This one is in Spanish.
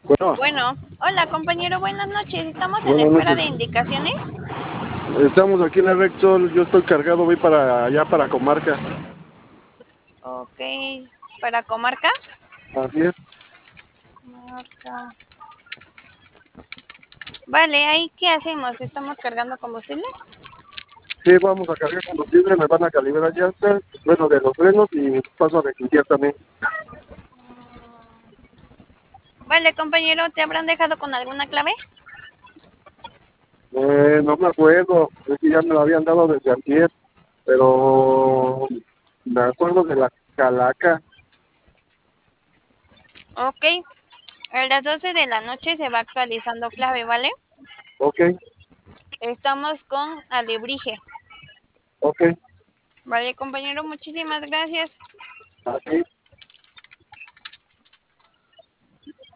Bueno, Bueno, hola compañero, buenas noches. Estamos en buenas espera de noches. indicaciones. Estamos aquí en la Rexol. Yo estoy cargado, voy para allá, para Comarca. Ok, para comarca. Así es. Comarca. Vale, ahí qué hacemos, estamos cargando combustible. Sí, vamos a cargar combustible, me van a calibrar llantas, bueno, de los frenos y paso a requintear también. Vale, compañero, ¿te habrán dejado con alguna clave? No me acuerdo, es que ya me lo habían dado desde antier, pero me acuerdo de la calaca. Ok, a las 12 de la noche se va actualizando clave, ¿vale? Ok, Estamos con alebrije. ok, Vale, compañero, muchísimas gracias. así.